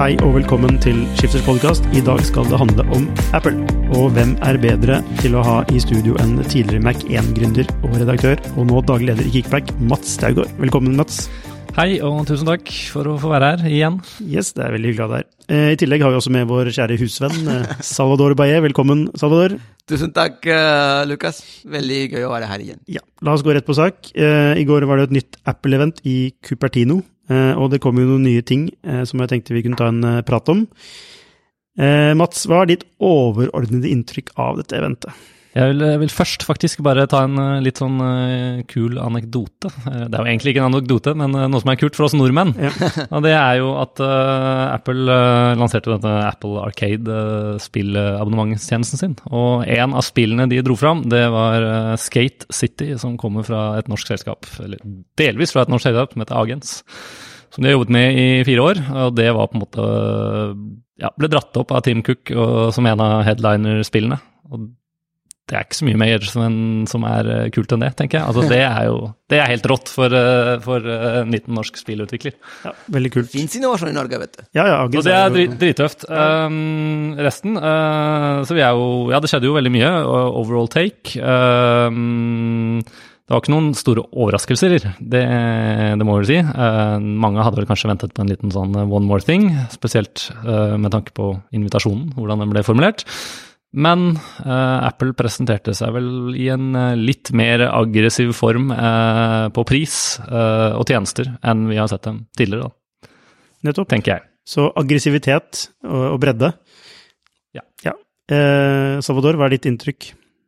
Hei og velkommen til Skifters podcast. I dag skal det handle om Apple. Og hvem er bedre til å ha i studio enn tidligere Mac 1-gründer og redaktør, og nå daglig leder i Kickback, Mats Staugaard. Velkommen, Mats. Hei, og tusen takk for å få være her igjen. Yes, det er veldig hyggelig å ha deg her. I tillegg har vi også med vår kjære husvenn, Salvador Baye. Velkommen, Salvador. Tusen takk, Lukas. Veldig gøy å være her igjen. Ja, la oss gå rett på sak. I går var det et nytt Apple-event i Cupertino, og det kom jo noen nye ting som jeg tenkte vi kunne ta en prat om. Mats, hva er ditt overordnede inntrykk av dette eventet? Jeg vil først faktisk bare ta en litt sånn kul anekdote. Det er jo egentlig ikke en anekdote, men noe som er kult for oss nordmenn. Ja. Og det er jo at Apple lanserte dette Apple Arcade-spillabonnementstjenesten sin. Og en av spillene de dro fram, det var Skate City, som kommer fra et norsk selskap, eller delvis fra et norsk selskap som heter Agens, som de har jobbet med i 4 år, og det var på en måte, ja, ble dratt opp av Tim Cook som en av headliner-spillene. Og det er ikke så mye mer som er kult enn det, tenker jeg. Altså, det er helt rått for 19 norsk spillutvikler. Ja, veldig kult. Finns innovasjon i Norge, vet du. Ja, så det er drittøft. Resten, så vi det skjedde jo veldig mye. Overall take. Det var ikke noen store overraskelser, det må jeg si. Mange hadde vel kanskje ventet på en liten sånn one more thing, spesielt med tanke på invitasjonen, hvordan den ble formulert. Men Apple presenterte seg vel i en litt mer aggressiv form på pris og tjenester enn vi har sett dem tidligere, da. Nettopp. Tenker jeg. Så aggressivitet og bredde. Ja. Salvador, hva er ditt inntrykk?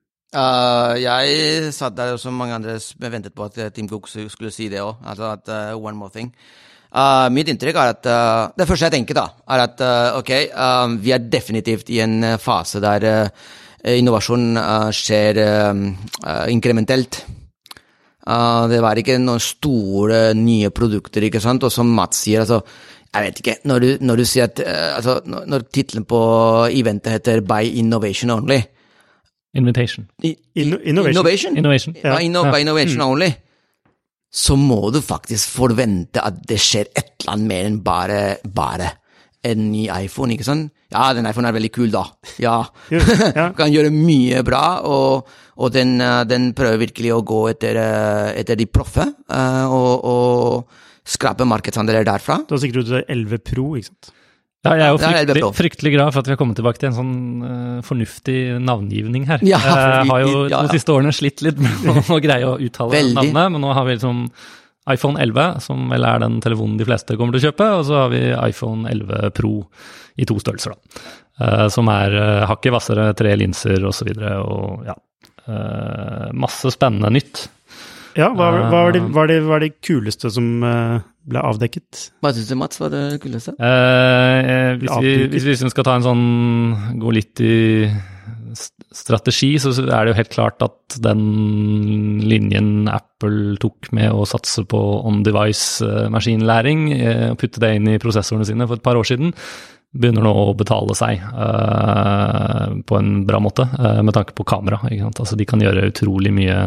Jeg satt der som mange andre ventet på at Tim Cook skulle si det også, altså at one more thing. Mitt inntrykk er at det første jeg tenker da, er at vi er definitivt i en fase der innovasjon skjer inkrementelt. Det var ikke noen store nye produkter, ikke sant? Og som Mats sier, altså, jeg vet ikke, når du sier at når titlen på eventet heter By Innovation Only. Invitation. Innovation? Ja. By Innovation Only. Så må du faktisk forvente at det skjer et eller annet mer enn bare en ny iPhone, ikke sant? Ja, den iPhone er veldig kul da. Ja. Kan gjøre mye bra, og den prøver virkelig å gå etter de proffe, og skrape markedsandeler derfra. Du har sikkert ut 11 Pro, ikke sant? Ja, jeg er jo fryktelig glad for at vi har kommet tilbake til en sånn fornuftig navngivning her. Ja, jeg har jo de siste årene slitt litt med å greie å uttale navnet, men nå har vi liksom iPhone 11, som vel er den telefonen de fleste kommer til å kjøpe, og så har vi iPhone 11 Pro i 2 størrelser da, som er hakket hvassere, 3 linser og så videre, og ja, masse spennende nytt. Ja, hva var det kuleste som ble avdekket? Hva synes du, Mats, var det kuleste? Hvis vi skal ta en sånn, gå litt i strategi, så er det jo helt klart at den linjen Apple tok med å satse på on-device maskinlæring, og putte det inn i prosessorene sine for et par år siden, begynner nå å betale seg på en bra måte, med tanke på kamera, ikke sant? Altså de kan gjøre utrolig mye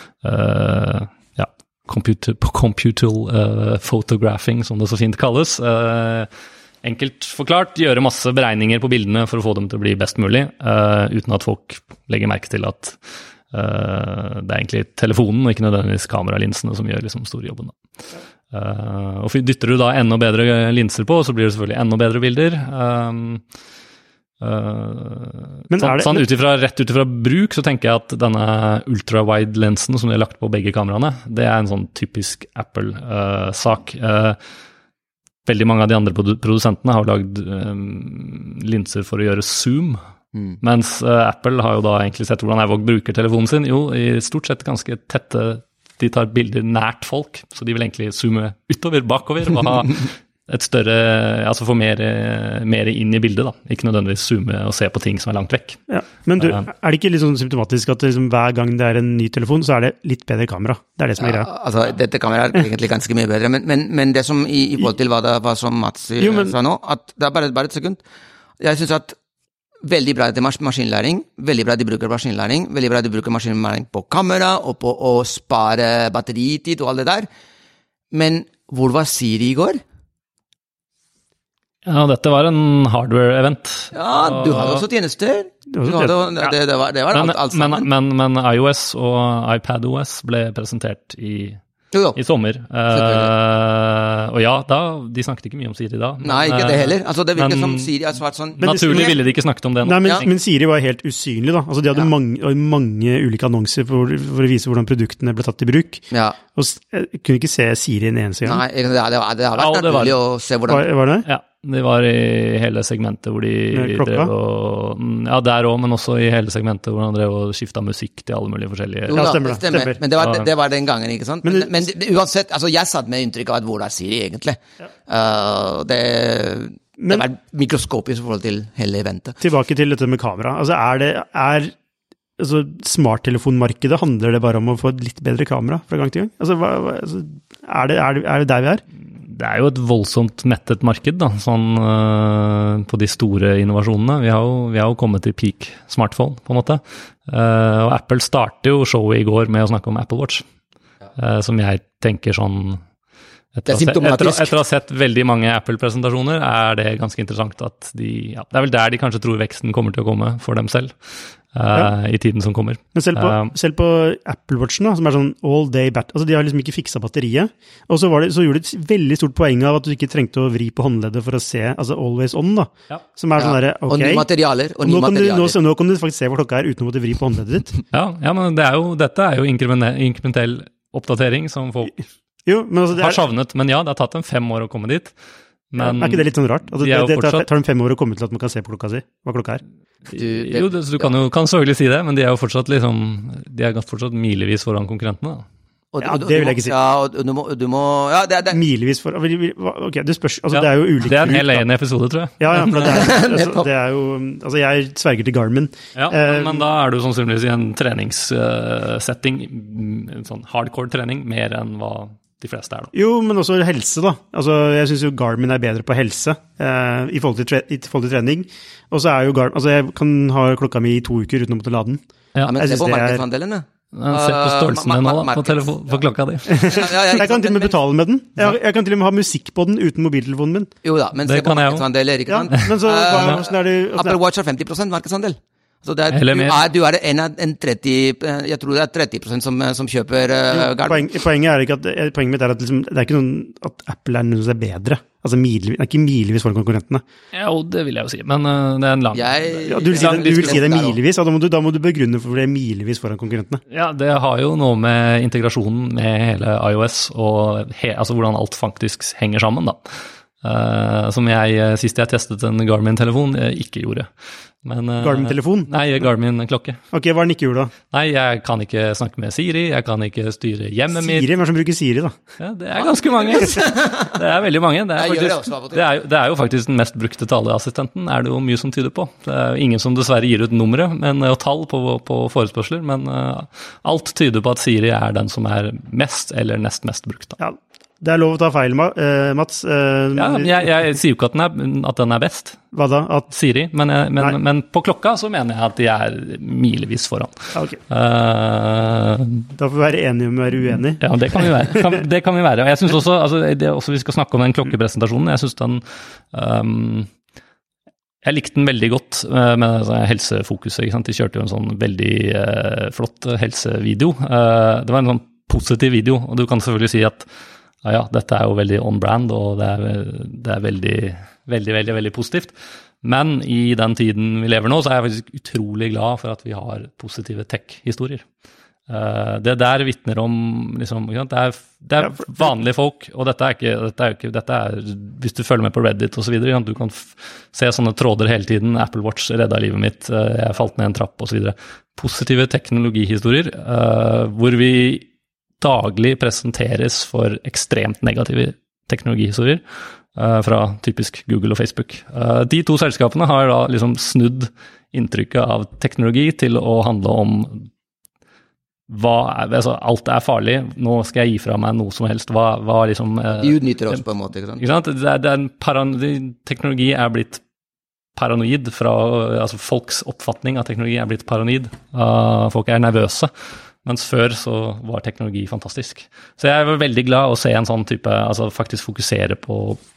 computer photographing, som det så fint kalles. Enkelt forklart, gjøre masse beregninger på bildene for å få dem til å bli best mulig, uten at folk legger merke til at det er egentlig telefonen og ikke nødvendigvis kameralinsene som gjør liksom store jobben da. Og dytter du da enda bedre linser på, så blir det selvfølgelig enda bedre bilder. Rett ut ifra bruk, så tenker jeg at denne ultra-wide-lensen som de har lagt på begge kameraene, det er en sånn typisk Apple-sak. Veldig mange av de andre produsentene har lagd linser for å gjøre zoom, mens Apple har jo da egentlig sett hvordan iVooc bruker telefonen sin, jo, i stort sett ganske tette. De tar bilder nært folk, så de vil egentlig zoome utover, bakover, og ha et større, altså få mer inn i bildet da, ikke nødvendigvis zoome og se på ting som er langt vekk. Ja, men er det ikke litt sånn symptomatisk at liksom, hver gang det er en ny telefon, så er det litt bedre kamera? Det er det som er greia. Altså, dette kamera er egentlig ganske mye bedre, men det som i forhold til hva som Mats sa nå, at det er bare et sekund. Jeg synes at veldig bra til maskinlæring, veldig bra de bruker maskinlæring, veldig bra de bruker maskinlæring på kamera, og på å spare batteritid og alt det der. Men hvor var Siri i går? Ja, dette var en hardware-event. Ja, du hadde også tjenester. Det var alt sammen. Men iOS og iPadOS ble presentert i sommer. Og ja, de snakket ikke mye om Siri da. Nei, ikke det heller. Altså, det virker som Siri har svart sånn. Naturlig ville de ikke snakket om det nå. Nei, men Siri var helt usynlig da. Altså, de hadde mange ulike annonser for å vise hvordan produktene ble tatt i bruk. Ja. Og jeg kunne ikke se Siri en eneste gang. Nei, det har vært naturlig å se hvordan. Var det? Ja. De var i hele segmentet hvor de drev og... Ja, der også, men også i hele segmentet hvor de drev og skiftet musikk til alle mulige forskjellige... Jo, stemmer. Men det var den gangen, ikke sant? Men uansett, altså jeg satt med inntrykk av at hvor er Siri egentlig? Det var mikroskopisk i forhold til hele eventet. Tilbake til dette med kamera. Altså altså smarttelefonmarkedet, handler det bare om å få et litt bedre kamera fra gang til gang? Altså, er det der vi er? Det er jo et voldsomt mettet marked da, sånn på de store innovasjonene. Vi har jo kommet til peak smartphone, på en måte. Og Apple startet jo showet i går med å snakke om Apple Watch, som jeg tenker sånn... Etter å ha sett veldig mange Apple-presentasjoner, er det ganske interessant at det er vel der de kanskje tror veksten kommer til å komme for dem selv. I tiden som kommer. Men selv på Apple Watchen da, som er sånn all day battery, altså de har liksom ikke fikset batteriet, og så gjorde de et veldig stort poeng av at du ikke trengte å vri på håndleddet for å se, altså always on da, som er sånn der, ok. Og nye materialer. Nå kan du faktisk se hvor klokka er uten å måtte vri på håndleddet ditt. Ja, men dette er jo inkrementell oppdatering som folk har savnet, men ja, det har tatt dem 5 år å komme dit. Men er ikke det litt sånn rart? Altså, det tar dem 5 år å komme til at man kan se på klokka si, hva klokka er. Du kan selvfølgelig si det, men de er jo fortsatt fortsatt milevis foran konkurrentene da. Det vil jeg ikke si. Ja, og du må milevis for... Ok, det spørs... Altså, det er jo ulike... Det er en hel egen episode, tror jeg. Ja, for det er jo... Altså, jeg sverger til Garmin. Ja, men da er du sannsynligvis i en treningssetting, en sånn hardcore trening, mer enn hva de fleste er da. Jo, men også helse da. Altså, jeg synes jo Garmin er bedre på helse i forhold til trening. Og så er jo Garmin... Altså, jeg kan ha klokka mi i 2 uker uten å måtte lade den. Ja, men se på markedsandelen, Se på størrelsen din nå da, på klokka di. Jeg kan til og med betale med den. Jeg kan til og med ha musikk på den uten mobiltelefonen min. Jo da, men se på markedsandeler, ikke sant? Men så, Apple Watch har 50% markedsandel. Så du er en 30, jeg tror det er 30% som kjøper Garmin. Poenget mitt er at liksom, det er ikke sånn at Apple er noe som er bedre. Altså, det er ikke milevis foran konkurrentene. Ja, det vil jeg jo si, men det er en lang... Du vil si det milevis, da må du begrunne for det milevis foran konkurrentene. Ja, det har jo noe med integrasjonen med hele iOS og altså hvordan alt faktisk henger sammen da. Som sist jeg testet en Garmin-telefon, ikke gjorde. Garmin-telefon? Nei, Garmin-klokke. Ok, hva den ikke gjorde da? Nei, jeg kan ikke snakke med Siri, jeg kan ikke styre hjemmet mitt. Hvem er det som bruker Siri da? Ja, det er ganske mange. Det er veldig mange. Det er jo faktisk den mest brukte taleassistenten, er det jo mye som tyder på. Det er jo ingen som dessverre gir ut nummeret, og tall på forespørsler, men alt tyder på at Siri er den som er mest eller nest mest brukt da. Ja. Det er lov å ta feil, Mats. Jeg sier jo ikke at den er best. Hva da? Siri, men på klokka så mener jeg at de er milevis foran. Okay. Da får vi være enige om å være uenige. Ja, det kan vi være. Det kan vi være. Og jeg synes også, vi skal snakke om den klokkepresentasjonen, jeg synes den... Jeg likte den veldig godt med helsefokuset, ikke sant? De kjørte jo en sånn veldig flott helsevideo. Det var en sånn positiv video, og du kan selvfølgelig si at dette er jo veldig on-brand, og det er veldig, veldig, veldig, veldig positivt. Men i den tiden vi lever nå, så er jeg faktisk utrolig glad for at vi har positive tech-historier. Det der vittner om, liksom, det er vanlige folk, og dette er hvis du følger med på Reddit og så videre, du kan se sånne tråder hele tiden, Apple Watch redda livet mitt, jeg falt ned en trapp og så videre. Positive teknologihistorier, hvor vi daglig presenteres for ekstremt negative teknologihistorier fra typisk Google og Facebook. De to selskapene har da liksom snudd inntrykket av teknologi til å handle om alt er farlig, nå skal jeg gi fra meg noe som helst. De utnytter oss på en måte, ikke sant? Teknologi er blitt paranoid altså folks oppfatning av teknologi er blitt paranoid. Folk er nervøse. Mens før så var teknologi fantastisk. Så jeg var veldig glad å se en sånn type, altså faktisk fokusere på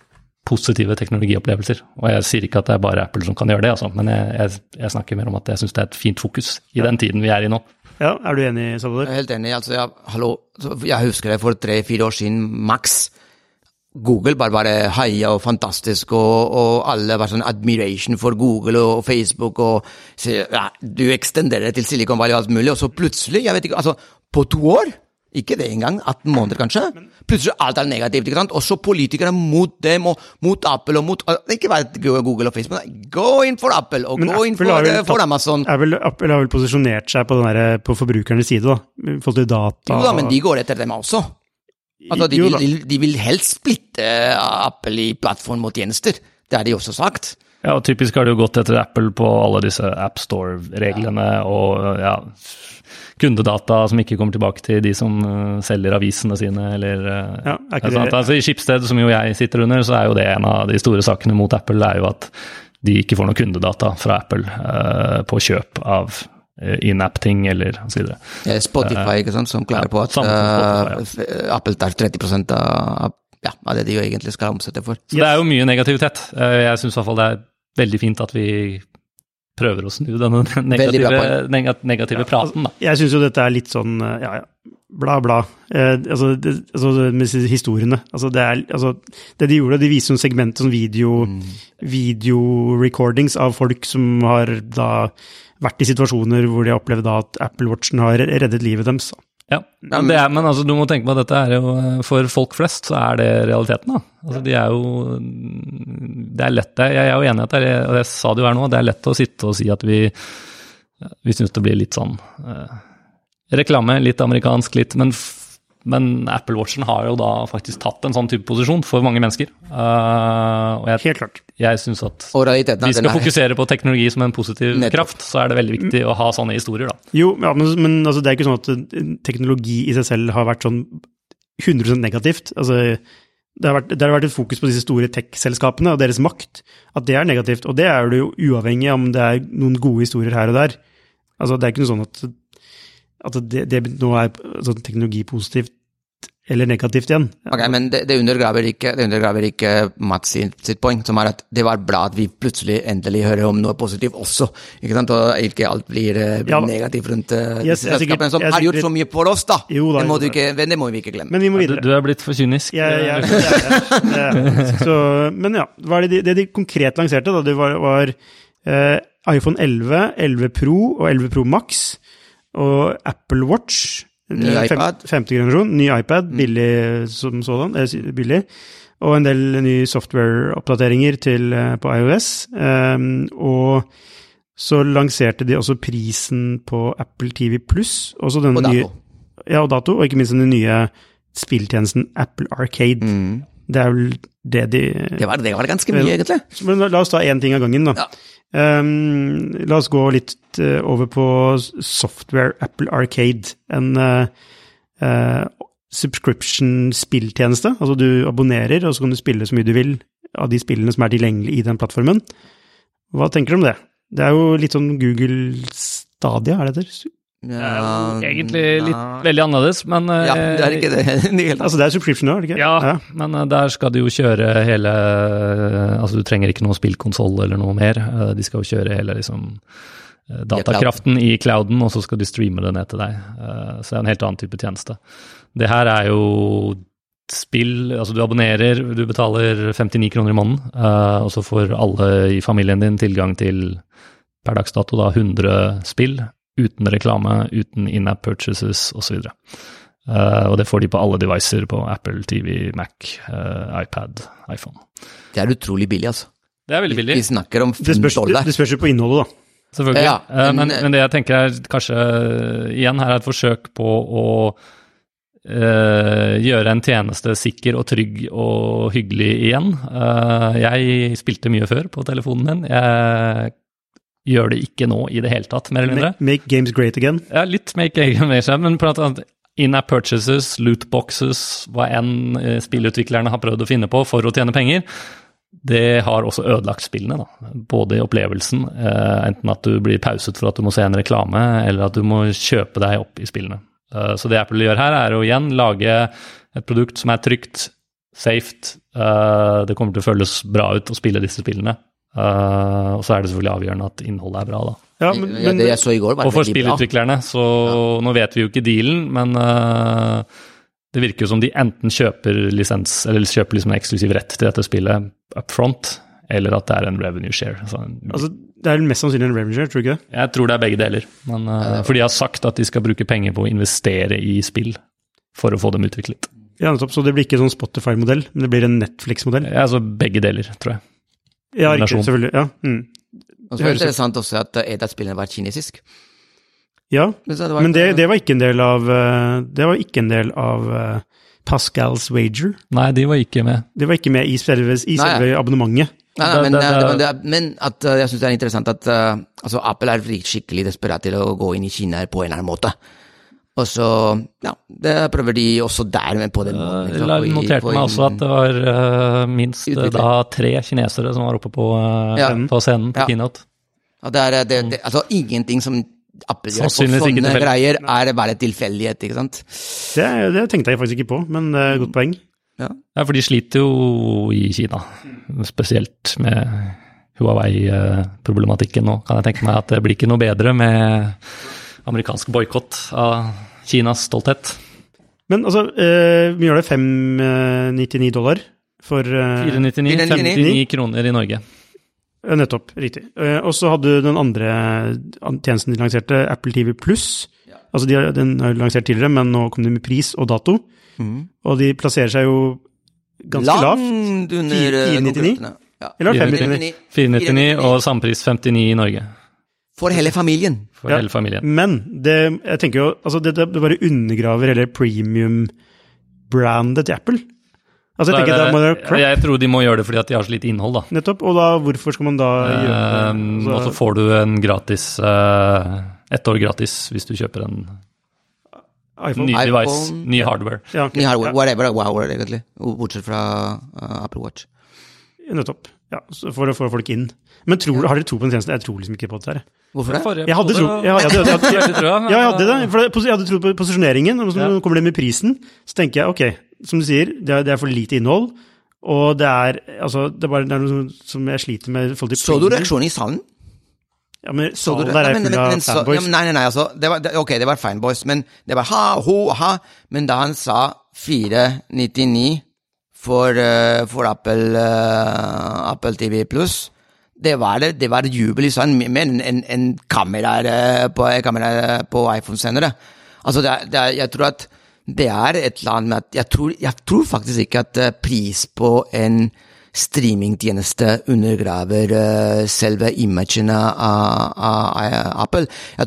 positive teknologiopplevelser. Og jeg sier ikke at det bare Apple som kan gjøre det, altså, men jeg snakker mer om at jeg synes det et fint fokus i den tiden vi i nå. Ja, du enig, Salvador? Jeg helt enig, altså, jeg husker det for 3-4 år siden, max. Google bare heia og fantastisk, og alle var sånn admiration for Google og Facebook, og du ekstenderer det til Silicon Valley og alt mulig, og så plutselig, jeg vet ikke, altså, på 2 år, ikke det engang, 18 måneder kanskje, plutselig alt negativt, ikke sant? Og så politikere mot dem, og mot Apple, og mot, ikke bare Google og Facebook, gå inn for Apple, og gå inn for Amazon. Apple har vel posisjonert seg på, på forbrukernes side da, forhold til data. Jo da, men de går etter dem også. Altså, de vil helst splitte Apple i plattform mot tjenester, det har de også sagt. Ja, og typisk har det jo gått etter Apple på alle disse App Store-reglene, og kundedata som ikke kommer tilbake til de som selger avisene sine, eller altså, i Schibsted, som jo jeg sitter under, så jo det en av de store sakene mot Apple, jo at de ikke får noe kundedata fra Apple på kjøp av in-app-ting, eller så videre. Spotify, ikke sant, som klarer på at Apple tar 30% av det de jo egentlig skal omsette for. Så det jo mye negativitet. Jeg synes i hvert fall det veldig fint at vi prøver å snu denne negative praten. Da. Jeg synes jo dette litt sånn, bla bla, altså med historiene. Altså det de gjorde, de viser noen segmenter, sånn video-recordings av folk som har da vært i situasjoner hvor de har opplevd da at Apple Watchen har reddet livet deres. Ja, men altså, du må tenke på at dette jo, for folk flest, så det realiteten da. Altså, det lett, jeg jo enig i at og jeg sa det jo nå, det lett å sitte og si at vi synes det blir litt sånn reklame, litt amerikansk, men Apple Watchen har jo da faktisk tatt en sånn type posisjon for mange mennesker. Og helt klart. Jeg synes at vi skal fokusere på teknologi som en positiv kraft, så det veldig viktig å ha sånne historier da. Jo, ja, men altså, det ikke sånn at teknologi i seg selv har vært sånn 100% negativt. Altså, det har vært et fokus på disse store tech-selskapene og deres makt, at det negativt, og det det jo uavhengig om det noen gode historier her og der. Altså, det ikke noe sånn at det nå sånn teknologipositivt eller negativt igjen. Ok, men det undergraver ikke Mats sitt poeng, som at det var bra at vi plutselig endelig hører om noe positivt også, ikke sant? Og ikke alt blir negativt rundt selskapene som har gjort så mye for oss da. Jo, det må vi ikke glemme. Men vi må videre. Du blitt for kynisk. Men ja, det de konkret lanserte da, det var iPhone 11, 11 Pro og 11 Pro Max, og Apple Watch, ny iPad. 50 generasjon, ny iPad, billig som sådan, billig, og en del nye software-oppdateringer på iOS, og så lanserte de også prisen på Apple TV+, også den nye, og dato, og ikke minst den nye spilltjenesten Apple Arcade. Det vel det de... Det var ganske mye, egentlig. Men la oss ta en ting av gangen, da. Ja. La oss gå litt over på software Apple Arcade, en subscription-spilltjeneste, altså du abonnerer, og så kan du spille så mye du vil av de spillene som tilgjengelige i den plattformen. Hva tenker du om det? Det jo litt sånn Google Stadia, det der? Egentlig veldig annerledes, men det ikke det. Altså det subscription nå, ikke? Ja, men der skal du jo kjøre hele, altså du trenger ikke noe spillkonsoll eller noe mer, de skal jo kjøre hele liksom datakraften i clouden, og så skal de streame det ned til deg, så det en helt annen type tjeneste. Det her jo spill, altså du abonnerer, du betaler 59 kroner i måneden, og så får alle i familien din tilgang til per dagsdato da 100 spill, uten reklame, uten in-app purchases og så videre. Og det får de på alle devices på Apple TV, Mac, iPad, iPhone. Det utrolig billig, altså. Det veldig billig. Vi snakker om $5. Det spørs jo på innholdet, da. Selvfølgelig. Ja, men det jeg tenker kanskje igjen her et forsøk på å gjøre en tjeneste sikker og trygg og hyggelig igjen. Jeg spilte mye før på telefonen min. Jeg gjør det ikke nå i det hele tatt, mer eller mindre. Make games great again? Ja, litt make games great, men på en in-app purchases, lootboxes, hva enn spillutviklerne har prøvd å finne på for å tjene penger, det har også ødelagt spillene, da. Både i opplevelsen, enten at du blir pauset for at du må se en reklame, eller at du må kjøpe deg opp i spillene. Så det Apple gjør her å igjen lage et produkt som trygt, safe, det kommer til å føles bra ut å spille disse spillene. Og så det selvfølgelig avgjørende at innholdet bra da. Ja, det jeg så i går var og for veldig bra. spillutviklerne, så nå vet vi jo ikke dealen, men det virker jo som de enten kjøper lisens, eller kjøper liksom en eksklusiv rett til dette spillet upfront, eller at det en revenue share. Altså, det mest sannsynlig en revenue share, tror du ikke det? Jeg tror det begge deler, men, for de har sagt at de skal bruke penger på å investere i spill for å få dem utviklet. Ja, så det blir ikke sånn Spotify-modell, men det blir en Netflix-modell? Ja, altså begge deler, tror jeg. Ja, riktig, selvfølgelig, ja. Og så interessant også at et av spillene var kinesisk. Ja, men det var ikke en del av Pascal's Wager. Nei, de var ikke med. Det var ikke med i selve abonnementet. Men at jeg synes det interessant at altså Apple skikkelig desperat til å gå inn i Kina på en eller annen måte. Og så, ja, det prøver de også der, men på den måten. Jeg noterte meg også at det var minst da 3 kinesere som var oppe på scenen på Keynote. Og altså ingenting som Apple gjør på sånne greier bare tilfeldighet, ikke sant? Det tenkte jeg faktisk ikke på, men det godt poeng. Ja, for de sliter jo i Kina, spesielt med Huawei-problematikken nå. Kan jeg tenke meg at det blir ikke noe bedre med amerikansk boykott av Kinas stolthet. Men altså, vi gjør det $599 for... $499, 59 kroner i Norge. Nettopp, riktig. Og så hadde den andre tjenesten de lanserte, Apple TV+. Altså, den har lansert tidligere, men nå kom de med pris og dato. Og de plasserer seg jo ganske lavt. Langt under 499? Eller 599? 499 og sampris 59 i Norge. For hele familien. Hele familien. Men jeg tenker jo, altså det bare undergraver hele premium-brandet til Apple. Altså jeg tror de må gjøre det fordi at de har så lite innhold da. Nettopp, og da, hvorfor skal man da gjøre det? Og så får du en gratis, 1 år gratis hvis du kjøper en ny device, ny hardware. Ja, okay. Ny hardware, whatever, egentlig. Bortsett fra Apple Watch. Nettopp, ja, for å få folk inn. Men har dere tro på den tjenesten? Jeg tror liksom ikke på det her. Hvorfor det? Jeg hadde tro. Jeg hadde tro på posisjoneringen, og så kommer det med prisen, så tenker jeg, ok, som du sier, det for lite innhold, og det er noe som jeg sliter med. Så du reaksjonen i salen? Ja, men salen der full av fanboys. Nei, altså, det var fanboys, men det var ha, men da han sa 499 for Apple TV+, det var jubel i salen, med en kamera på iPhone senere. Altså, jeg tror at det et eller annet med at jeg tror faktisk ikke at pris på en streamingtjeneste undergraver selve imagen av Apple.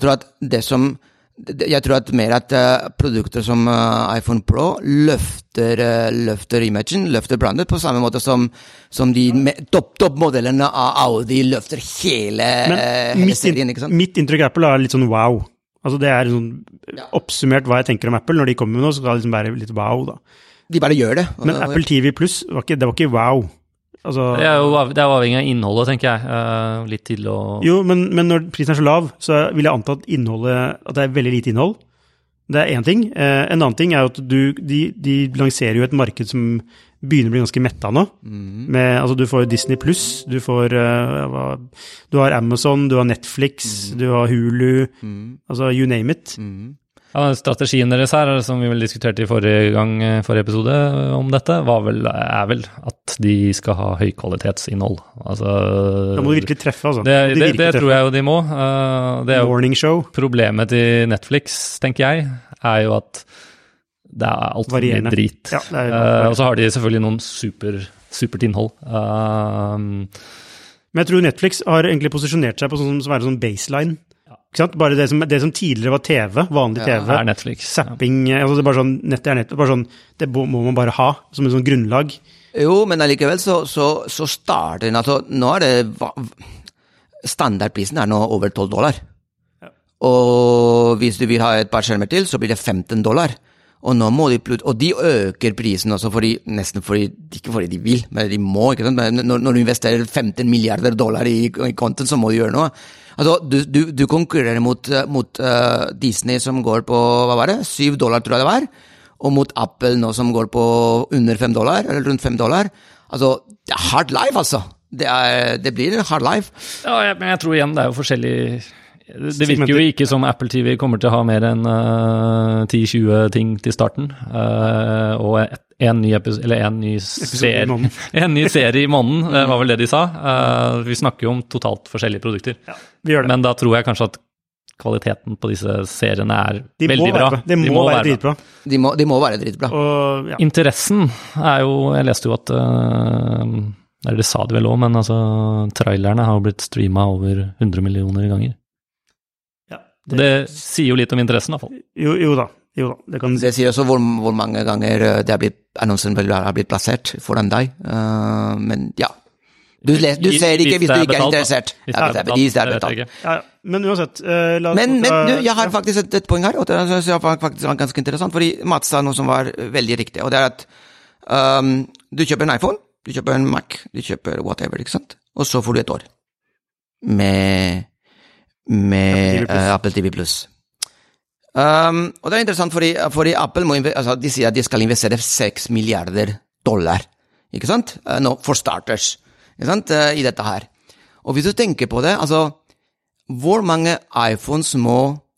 Jeg tror at mer at produkter som iPhone Pro løfter imagen, løfter brandet på samme måte som de toppmodellene av Audi løfter hele serien, ikke sant? Mitt inntrykk av Apple litt sånn wow. Altså det sånn oppsummert hva jeg tenker om Apple. Når de kommer med noe, så skal det liksom være litt wow da. De bare gjør det. Men Apple TV Plus, det var ikke wow. Altså, det er avhengig av innholdet, tenker jeg. Litt til å... Jo, men når prisen så lav, så vil jeg anta at det veldig lite innhold. Det en ting. En annen ting at de lanserer jo et marked som begynner å bli ganske mettet nå. Altså du får Disney Plus, du har Amazon, du har Netflix, du har Hulu, altså you name it. Ja, strategien deres her, som vi vel diskuterte i forrige episode om dette, er vel at de skal ha høykvalitetsinnhold. Altså, da må du virkelig treffe, altså. Det tror jeg jo de må. Det jo Morning show. Problemet til Netflix, tenker jeg, jo at det alt for mye drit. Ja, og så har de selvfølgelig noen supert innhold. Men jeg tror Netflix har egentlig posisjonert seg på sånn som sånn baseline. Ikke sant? Bare det som tidligere var TV, vanlig TV. Det Netflix. Zapping, altså det bare sånn, nettet bare sånn, det må man bare ha som en sånn grunnlag. Jo, men allikevel så starter den, altså nå det, standardprisen nå over $12. Ja. Og hvis du vil ha et par skjermer til, så blir det $15. Og nå må og de øker prisen også nesten ikke fordi de vil, men de må, ikke sant? Men når du investerer $15 milliarder i content, så må du gjøre noe. Altså, du konkurrerer mot Disney som går på, hva var det? $7 tror jeg det var. og mot Apple nå som går på under $5, eller rundt $5. Altså, det hard life, altså. Det blir hard life. Ja, men jeg tror igjen det jo forskjellig. Det virker jo ikke som Apple TV kommer til å ha mer enn 10-20 ting til starten, og en ny serie I måneden, det var vel det de sa. Vi snakker jo om totalt forskjellige produkter. Ja, vi gjør det. Men da tror jeg kanskje at kvaliteten på disse seriene veldig bra. De må være dritbra. De må være dritbra. Og, ja. Interessen jo, jeg leste jo at, det sa det vel også, men altså, trailerne har jo blitt streamet over 100 millioner ganger. Ja, det sier jo litt om interessen I hvert fall. Jo da. Det sier også hvor mange ganger annonsen har blitt plassert foran deg, men ja. Du ser ikke hvis du ikke interessert. Hvis det betalt. Ja, men uansett. Men jeg har faktisk et poeng her, og det var faktisk ganske interessant, fordi Mats sa noe som var veldig riktig, og det at du kjøper en iPhone, du kjøper en Mac, du kjøper whatever, ikke sant? Og så får du et år med Apple TV+. Og det interessant fordi Apple de sier at de skal investere $6 milliarder, ikke sant? Nå, for starters. Ikke sant, I dette her. Og hvis du tenker på det, altså, hvor mange iPhones må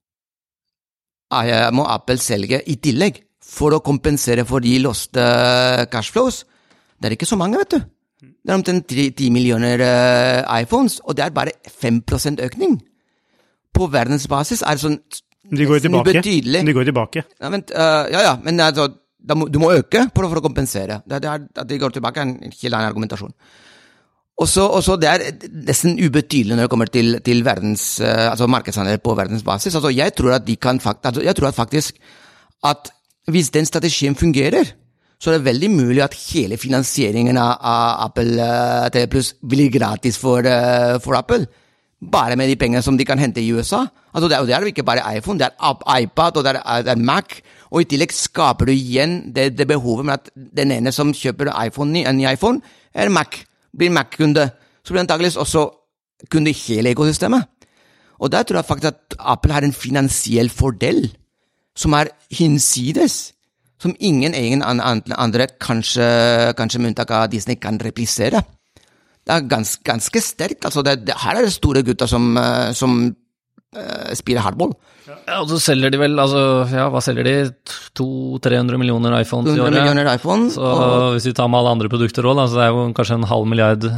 Apple selge I tillegg for å kompensere for de loste cashflows? Det ikke så mange, vet du. Det omtrent 10 millioner iPhones, og det bare 5% økning. På verdensbasis det sånn de går tilbake. Ja, men altså, du må øke for å kompensere. At de går tilbake en helt annen argumentasjon. Og så det nesten ubetydelig når det kommer til altså markedsandel på verdensbasis. Altså jeg tror at faktisk at hvis den strategien fungerer, så det veldig mulig at hele finansieringen av Apple TV Plus blir gratis for Apple. Bare med de pengene som de kan hente I USA. Altså det jo ikke bare iPhone, det iPad og det Mac, og I tillegg skaper du igjen det behovet med at den ene som kjøper en ny iPhone Mac. Blir Mac-kunde, så blir antageligvis også kunde I hele ekosystemet. Og der tror jeg faktisk at Apple har en finansiell fordel, som hinsides, som ingen andre, kanskje med unntak av Disney, kan replisere. Det ganske sterkt, altså her det store gutter som spiller hardball. Ja, og så selger de vel, altså, ja, hva selger de? 200-300 millioner iPhones I året. 200 millioner iPhones. Så hvis vi tar med alle andre produkter også, da, så det jo kanskje 500 milliard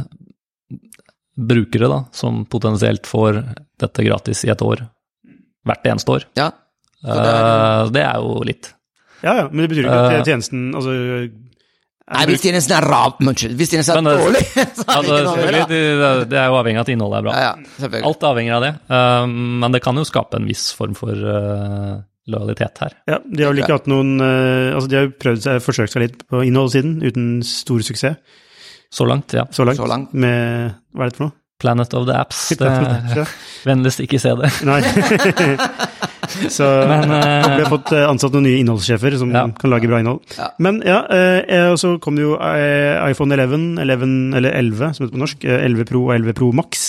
brukere da, som potensielt får dette gratis I et år. Hvert eneste år. Ja. Det jo litt. Ja, men det betyr ikke at tjenesten, altså... Nei, hvis tjenesten rar, hvis tjenesten dårlig, så altså, det jo avhengig av at innholdet bra. Ja, alt avhenger av det, men det kan jo skape en viss form for lojalitet her. Ja, de har vel ikke hatt noen, altså de har forsøkt seg litt på innholdssiden, uten stor suksess. Så langt, ja. Så langt. Med, hva det for noe? Planet of the Apps, vennligst ikke se det. Nei. Så vi har fått ansatt noen nye innholdssjefer som kan lage bra innhold. Ja. Men ja, og så kom det jo iPhone 11, eller 11 som heter på norsk, 11 Pro og 11 Pro Max.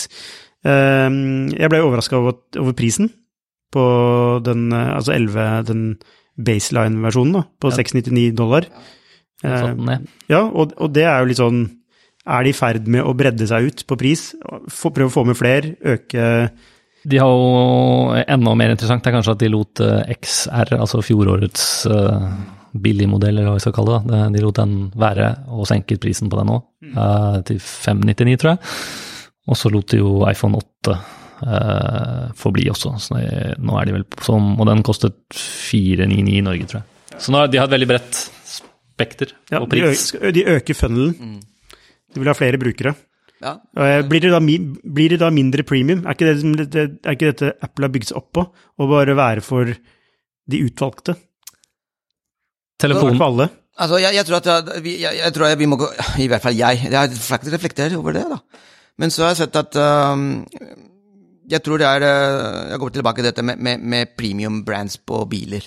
Jeg ble overrasket over prisen på den, altså 11, den baseline-versjonen da, på $699. Ja, og det jo litt sånn, de I ferd med å bredde seg ut på pris, prøve å få med flere, øke... De har jo enda mer interessant, det kanskje at de lot XR, altså fjorårets billigmodell, eller hva vi skal kalle det, de lot den være og senket prisen på den også, til $599 tror jeg, og så lot de jo iPhone 8 forbli også, så nå de vel som, og den kostet $499 I Norge tror jeg. Så nå de har et veldig bredt spekter på pris. De øker funnelen, de vil ha flere brukere. Ja. Blir det da mindre premium? Ikke dette Apple har bygd seg opp på, å bare være for de utvalgte? Telefonen. For alle? Altså, jeg tror at vi må gå, I hvert fall jeg har faktisk reflektert over det da. Men så har jeg sett at jeg tror jeg går tilbake til dette med premium brands på biler.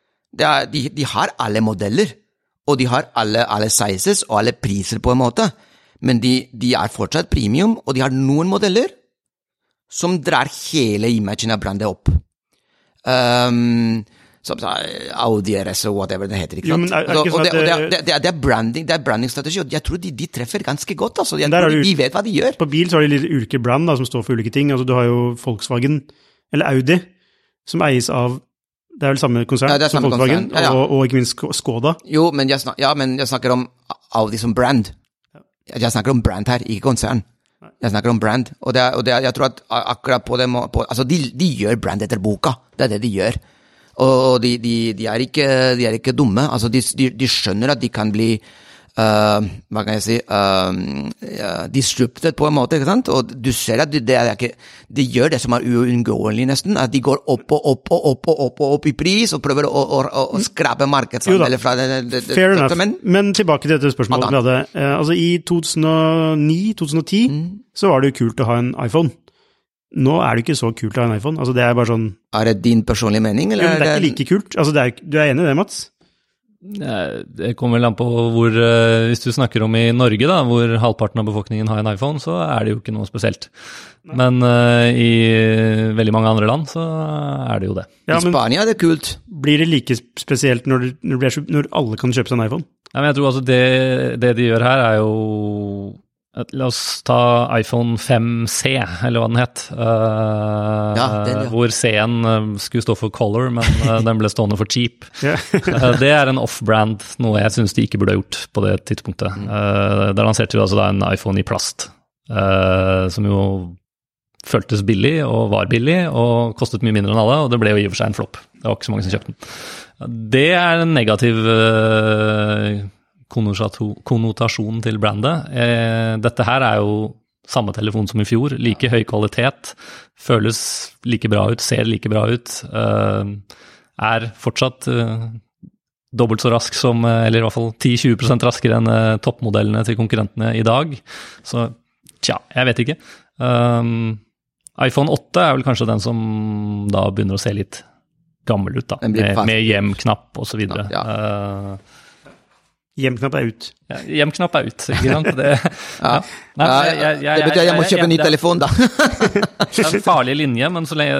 De har alle modeller, og de har alle sizes og alle priser på en måte. Men de fortsatt premium, og de har noen modeller som drar hele imagen av brandet opp. som Audi RS og whatever det heter, ikke Jo, sant? men er ikke sånn at Det er brandingstrategi, og jeg tror de treffer ganske godt, altså. Jeg Der har tror du- de vet hva de gjør. På bil så har de litt ulike brand da, som står for ulike ting. Altså, du har jo Volkswagen, eller Audi, som eies av, det er vel samme konsern Ja, det er som samme Volkswagen, konsern. Ja. og ikke minst Skoda. Jo, men jeg snakker om Audi som brand. Jeg snakker om brand her, ikke konsern. Jeg snakker om brand, og jeg tror at akkurat på det altså de gjør brand etter boka, det er det de gjør. Og de er ikke dumme, altså de skjønner at de kan bli, hva kan jeg si, disrupted på en måte, ikke sant? Og du ser at de gjør det som er uunngåelig nesten, at de går opp i pris, og prøver å skrape markedsandeler fra det. Fair enough. Men tilbake til dette spørsmålet vi hadde. Altså i 2009-2010 så var det jo kult å ha en iPhone. Nå er det ikke så kult å ha en iPhone. Altså det er bare sånn... Er det din personlige mening, eller? Jo, men det er ikke like kult. Altså du er enig i det, Mats? Det kommer vel an på hvor, hvis du snakker om i Norge da, hvor halvparten av befolkningen har en iPhone, så er det jo ikke noe spesielt. Men i veldig mange andre land så er det jo det. Ja, I Spania er det kult. Blir det like spesielt når alle kan kjøpe seg en iPhone? Ja, men jeg tror altså det de gjør her er jo, la oss ta iPhone 5C, eller hva den het, hvor C-en skulle stå for color, men den ble stående for cheap. Det er en off-brand, noe jeg synes de ikke burde ha gjort på det tidspunktet. Der lanserte vi altså da en iPhone i plast, som jo føltes billig og var billig og kostet mye mindre enn alle, og det ble jo i og for seg en flopp. Det var ikke så mange som kjøpte den. Det er en negativ konnotasjon til brandet. Dette her er jo samme telefon som i fjor, like høy kvalitet, føles like bra ut, ser like bra ut, er fortsatt dobbelt så rask som, eller i hvert fall 10-20% raskere enn toppmodellene til konkurrentene i dag. Så tja, jeg vet ikke. iPhone 8 er vel kanskje den som da begynner å se litt gammel ut da, med hjem-knapp og så videre. Hjem-knapp er ut. Ja, hjem-knapp er ut, ikke sant? Det betyr jeg må kjøpe en ny telefon da. Det er en farlig linje, men så lenge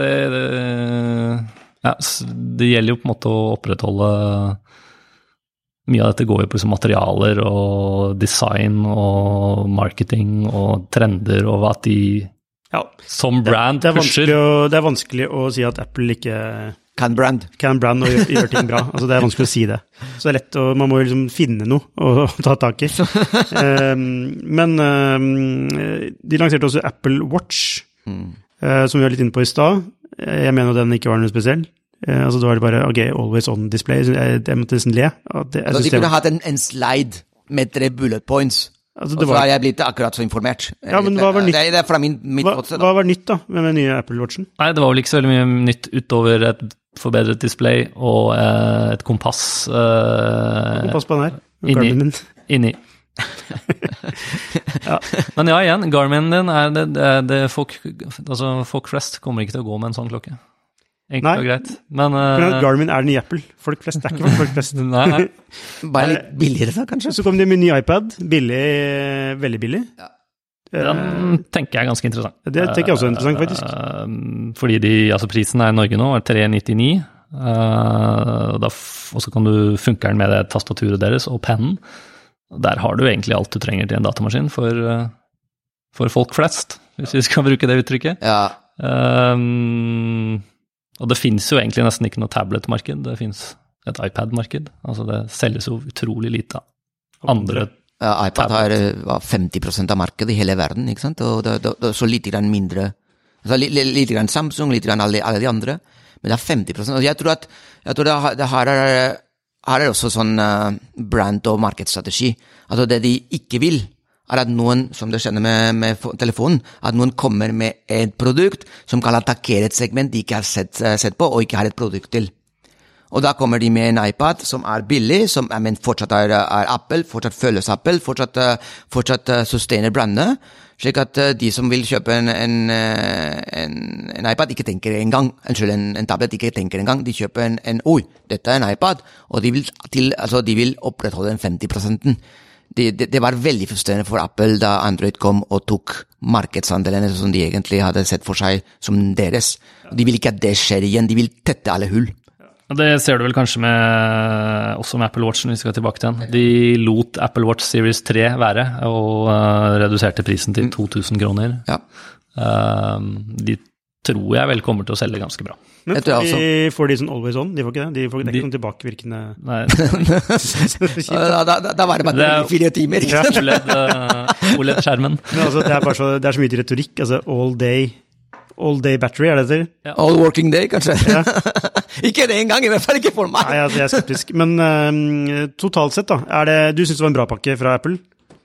det gjelder jo på en måte å opprettholde mye av dette går jo på liksom materialer og design og marketing og trender og at de som brand pusher. Det er vanskelig å si at Apple ikke kan brand og gjør ting bra. Altså det er vanskelig å si det. Så det er lett, og man må jo liksom finne noe å ta tak i. Men de lanserte også Apple Watch, som vi var litt inne på i stad. Jeg mener den ikke var noe spesiell. Altså da var det bare, always on display. Jeg måtte nesten le. Altså de kunne hatt en slide med 3 bullet points. Altså, og så har jeg blitt akkurat så informert. Ja, men hva var nytt? Det er fra mitt måte. Hva var nytt da, med den nye Apple Watchen? Nei, det var vel ikke så veldig mye nytt utover et forbedret display og et kompass. Kompass på den her? Inni. Men ja, igjen, Garmin din det folk flest kommer ikke til å gå med en sånn klokke. Enkelt og greit. Men Garmin er den i Apple. Folk flest er ikke folk flest. Nei. Bare litt billigere da, kanskje? Så kom de med ny iPad. Billig, veldig billig. Ja. Den tenker jeg er ganske interessant. Det tenker jeg også er interessant, faktisk. Fordi prisen er i Norge nå, er 399. Og så kan du funke den med det tastaturet deres og pennen. Der har du egentlig alt du trenger til en datamaskin for folk flest, hvis vi skal bruke det uttrykket. Ja. Og det finnes jo egentlig nesten ikke noe tablet-marked, det finnes et iPad-marked, altså det selges jo utrolig lite andre. iPad har 50% av markedet i hele verden, ikke sant, og det så litt grann mindre, altså litt grann Samsung, litt grann alle de andre, men det er 50%, og jeg tror det her er også sånn brand- og markedsstrategi, altså det de ikke vil, er at noen, som du kjenner med telefonen, at noen kommer med et produkt som kan attakkere et segment de ikke har sett på, og ikke har et produkt til. Og da kommer de med en iPad som er billig, men fortsatt er Apple, fortsatt føles Apple, fortsatt sustainer brandet, slik at de som vil kjøpe en iPad ikke tenker en tablet ikke tenker en gang, de kjøper dette er en iPad, og de vil opprettholde den 50%. Det var veldig frustrerende for Apple da Android kom og tok markedsandelene som de egentlig hadde sett for seg som deres. De vil ikke at det skjer igjen, de vil tette alle hull. Det ser du vel kanskje også med Apple Watch når vi skal tilbake til den. De lot Apple Watch Series 3 være, og reduserte prisen til 2000 kroner. Ja. De tror jeg vel kommer til å selge ganske bra. Men får de sånn always on? De får ikke det? De får ikke sånn tilbakevirkende... Nei. Da var det bare 4 timer. Ja, OLED-skjermen. Altså, det er så mye retorikk, altså all day battery, er det det? Ja. All working day, kanskje. Ja. Ikke det engang, i hvert fall ikke for meg. Nei, altså, jeg skeptisk. Men totalt sett da, du synes det var en bra pakke fra Apple?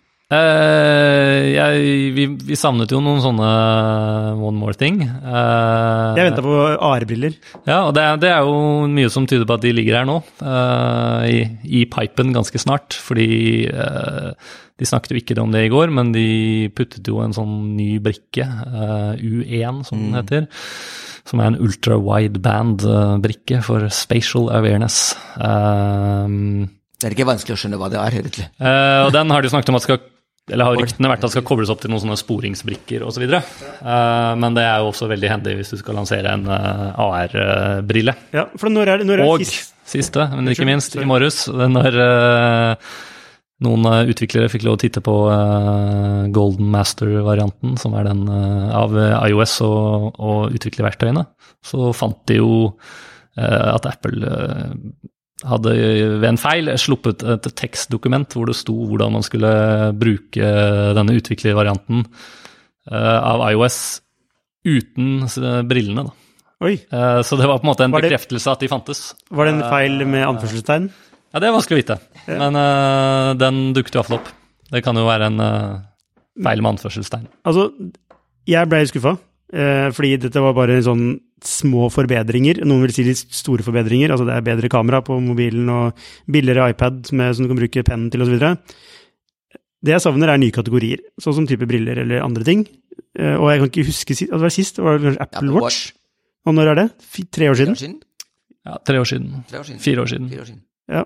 Vi savnet jo noen sånne one more thing. Jeg ventet på AR-briller. Ja, og det er jo mye som tyder på at de ligger her nå, i pipen ganske snart, fordi de snakket jo ikke om det i går, men de puttet jo en sånn ny brikke, U1 som den heter, som er en ultra-wideband-brikke for spatial awareness. Det er ikke vanskelig å skjønne hva det er, egentlig. Og den har de snakket om har ryktene vært at det skal kobles opp til noen sånne sporingsbrikker og så videre. Men det er jo også veldig hendig hvis du skal lansere en AR-brille. Ja, for når er det og siste, men ikke minst, i morges, når noen utviklere fikk lov å titte på Golden Master-varianten, som er den av iOS og utviklerverktøyene, så fant de jo at Apple hadde ved en feil sluppet et tekstdokument hvor det sto hvordan man skulle bruke denne utviklervarianten av iOS uten brillene. Da. Oi. Så det var på en måte en bekreftelse at de fantes. Var det en feil med anførselstegn? Ja, det er vanskelig å vite, men den dukket i hvert fall opp. Det kan jo være en feil med anførselstegn. Altså, jeg ble skuffet, fordi dette var bare en sånn små forbedringer, noen vil si litt store forbedringer, altså det er bedre kamera på mobilen og billigere iPad som du kan bruke pennen til og så videre. Det jeg savner nye kategorier, sånn som type briller eller andre ting, og jeg kan ikke huske, det var sist, det var kanskje Apple Watch, og når er det? 3 år siden? Ja, 3 år siden. 4 år siden. Ja,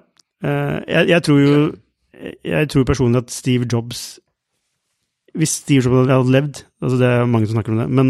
jeg tror personlig at Steve Jobs, hvis Steve Jobs hadde levd, altså det er mange som snakker om det, men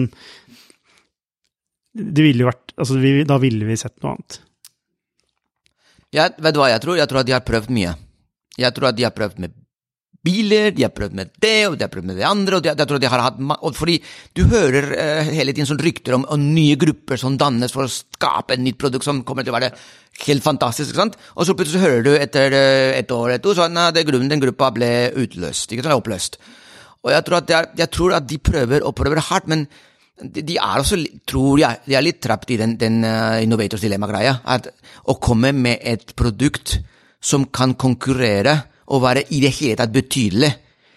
det ville jo vært, altså da ville vi sett noe annet. Ja, vet du hva jeg tror? Jeg tror at de har prøvd mye. Jeg tror at de har prøvd med biler, de har prøvd med det, og de har prøvd med det andre, og jeg tror at de har hatt, og fordi du hører hele tiden sånne rykter om nye grupper som dannes for å skape et nytt produkt som kommer til å være helt fantastisk, ikke sant? Og så plutselig hører du etter et år, sånn at den gruppa ble utløst, ikke sant, oppløst. Og jeg tror at de prøver hardt, men de er også, tror jeg, de er litt trappet i den innovators dilemma-greia, at å komme med et produkt som kan konkurrere og være i det hele tatt betydelig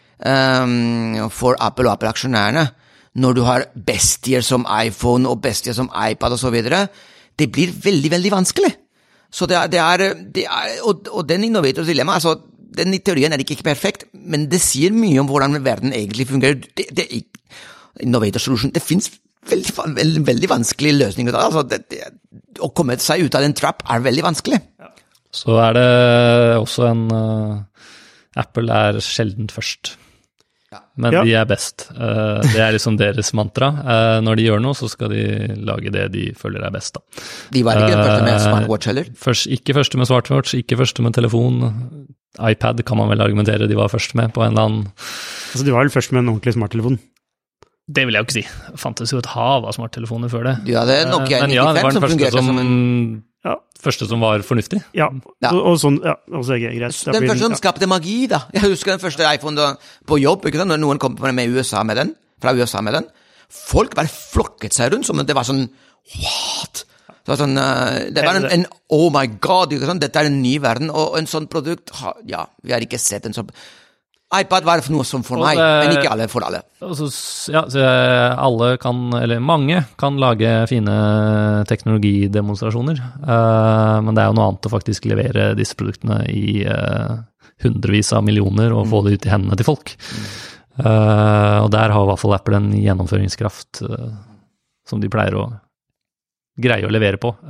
for Apple og Apple-aksjonærene, når du har bestier som iPhone og bestier som iPad og så videre, det blir veldig, veldig vanskelig. Så og den innovators dilemma, altså, den i teorien er ikke perfekt, men det sier mye om hvordan verden egentlig fungerer. Innovator solution, det finnes veldig vanskelige løsninger. Altså, å komme seg ut av den trap er veldig vanskelig. Så er det også Apple er sjelden først. Men de er best. Det er liksom deres mantra. Når de gjør noe, så skal de lage det de føler er best. Da. De var ikke den første med smartwatch heller? Ikke første med smartwatch, ikke første med telefon. iPad kan man vel argumentere de var først med på en eller annen... Altså, de var vel først med en ordentlig smarttelefon? Det vil jeg jo ikke si. Det fantes jo et hav av smarttelefoner før det. Ja, det er Nokia 95 som fungerte som en... første som var fornuftig. Ja, og sånn, også er det greit. Den første som skapte magi, da. Jeg husker den første iPhone på jobb, ikke sant? Når noen kom fra USA med den. Folk bare flokket seg rundt, som det var sånn, what? Det var sånn, det var en oh my god, ikke sant? Dette er en ny verden, og en sånn produkt, vi har ikke sett en sånn... iPad var noe som for meg, men ikke alle for alle. Så alle kan, eller mange kan lage fine teknologidemonstrasjoner, men det er jo noe annet å faktisk levere disse produktene i hundrevis av millioner og få det ut i hendene til folk. Og der har i hvert fall Apple en gjennomføringskraft som de pleier å greie å levere på.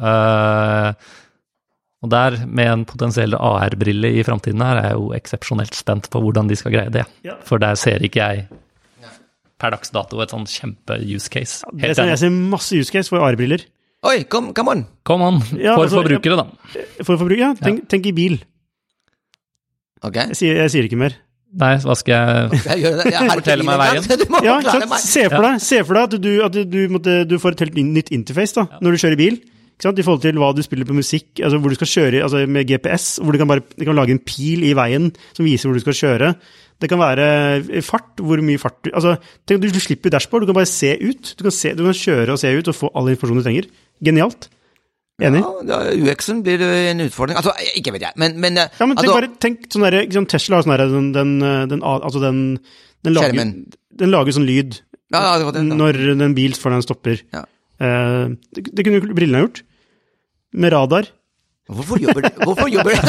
Og der, med en potensiell AR-brille i fremtiden her, er jeg jo eksepsjonelt spent på hvordan de skal greie det. Ja. For der ser ikke jeg per dags dato et sånn kjempe-use case. Jeg ser masse use case for AR-briller. Oi, come on! Come on, Ja, for altså, forbrukere da. For forbrukere, ja. Tenk i bil. Ok. Jeg sier ikke mer. Nei, hva skal jeg... Jeg gjør det. Jeg har ikke Fortell meg bil engang, så du må Ja, forklare sant? meg. Se for deg at du får et helt nytt interface da, når du kjører bil. Ikke sant? I forhold til hva du spiller på musikk, altså hvor du skal kjøre altså med GPS, hvor du kan lage en pil i veien som viser hvor du skal kjøre. Det kan være fart, hvor mye fart du... Altså, tenk, du slipper dashboard, du kan bare se ut. Du kan kjøre og se ut og få all informasjon du trenger. Genialt. Enig? Ja, UX-en blir en utfordring. Altså, ikke vet jeg, men Ja, men tenk sånn der, Tesla har sånn der, den lager sånn lyd når den bil foran den stopper. Ja. Det kunne jo brillene ha gjort. Med radar. Hvorfor jobber det?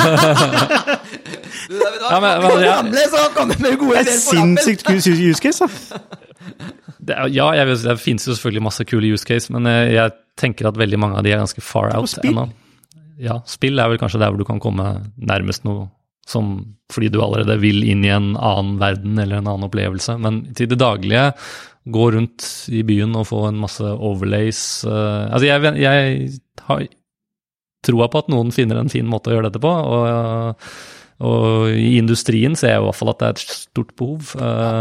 Ja, men Gamle så kommer med gode Det er sinnssykt kul use case, da. Det finnes jo selvfølgelig masse kule use case, men jeg tenker at veldig mange av de er ganske far out ennå. Ja, spill er vel kanskje der hvor du kan komme nærmest noe som, fordi du allerede vil inn i en annen verden eller en annen opplevelse, men til det daglige, gå rundt i byen og få en masse overlays. Altså jeg har troa på at noen finner en fin måte å gjøre dette på, og i industrien ser jeg i hvert fall at det er et stort behov.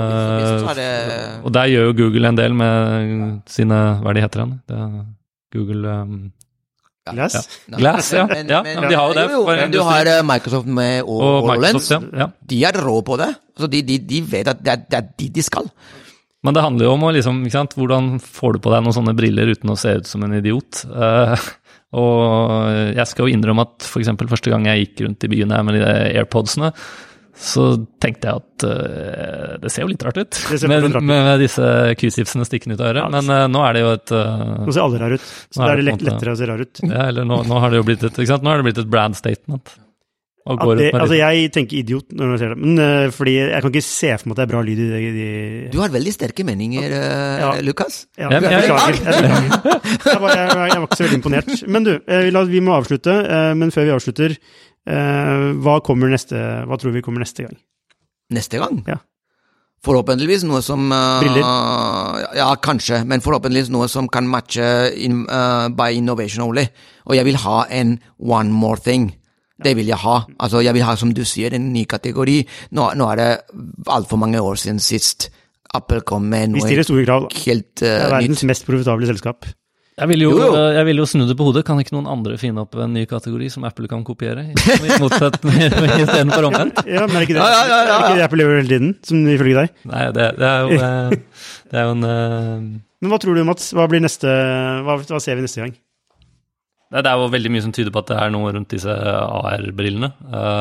Og der gjør jo Google en del med sine, hva er det heter han? Det er Google... Glass? Ja. Glass, ja. Men de har jo det. Du har Microsoft med HoloLens. Ja. De er rå på det. Altså, de vet at det er de skal. Men det handler jo om å liksom, ikke sant, hvordan får du på deg noen sånne briller uten å se ut som en idiot? Og jeg skal jo innrømme at for eksempel første gang jeg gikk rundt i byen her med de AirPodsene, så tenkte jeg at det ser jo litt rart ut med disse Q-tipsene stikkende ut av øret, men nå er det jo et... Nå ser alle rar ut, så det er det lettere å se rar ut. Ja, eller nå har det jo blitt ikke sant? Nå har det blitt et brand statement. Altså jeg tenker idiot når jeg ser det, men fordi jeg kan ikke se for meg at det er bra lyd i de... Du har veldig sterke meninger, Lukas. Ja, jeg beklager. Jeg var ikke så veldig imponert. Men du, vi må avslutte, men før vi avslutter, hva tror vi kommer neste gang? Neste gang? Ja. Forhåpentligvis noe som... Briller? Ja, kanskje, men forhåpentligvis noe som kan matche by innovation only. Og jeg vil ha en one more thing. Det vil jeg ha. Altså, jeg vil ha, som du sier, en ny kategori. Nå er det alt for mange år siden sist Apple kom med noe helt nytt. Det er verdens mest profitable selskap. Jeg vil jo snu det på hodet. Kan ikke noen andre finne opp en ny kategori som Apple kan kopiere? I stedet for omvendt? Ja, men er det ikke det? Er det ikke det Apple gjør hele tiden, som ifølge deg? Nei, det er jo en... Men hva tror du, Mats? Hva ser vi neste gang? Det er jo veldig mye som tyder på at det er noe rundt disse AR-brillene.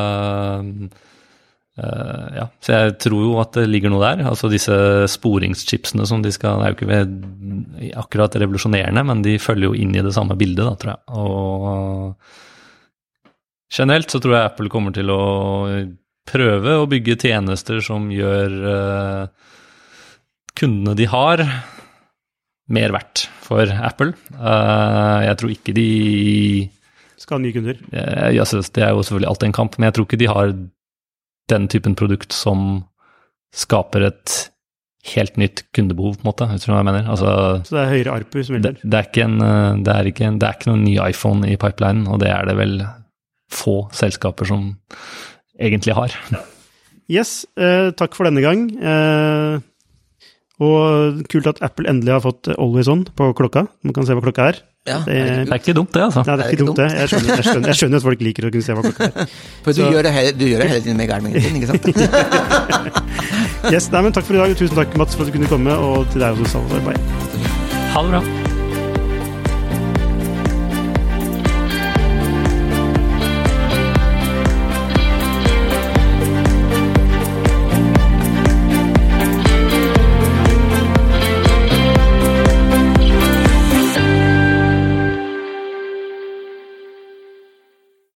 Så jeg tror jo at det ligger noe der. Altså disse sporingschipsene som det er jo ikke akkurat revolusjonerende, men de følger jo inn i det samme bildet, da, tror jeg. Og generelt så tror jeg Apple kommer til å prøve å bygge tjenester som gjør kundene de har mer verdt for Apple. Jeg tror ikke de... Skal ha nye kunder? Det er jo selvfølgelig alltid en kamp, men jeg tror ikke de har den typen produkt som skaper et helt nytt kundebehov, på en måte. Vet du hva jeg mener? Altså, så det er høyere ARPU som gjelder? Det er ikke noen ny iPhone i pipeline, og det er det vel få selskaper som egentlig har. Yes, takk for denne gang. Og kult at Apple endelig har fått Always On på klokka. Man kan se hva klokka er. Ja, det er ikke dumt det, altså. Nei, det er ikke dumt det. Jeg skjønner at folk liker å kunne se hva klokka er. For du gjør det hele tiden med Garmin din, ikke sant? Yes, men takk for i dag. Tusen takk, Mats, for at du kunne komme, og til deg også, Salvador. Bye. Ha det bra.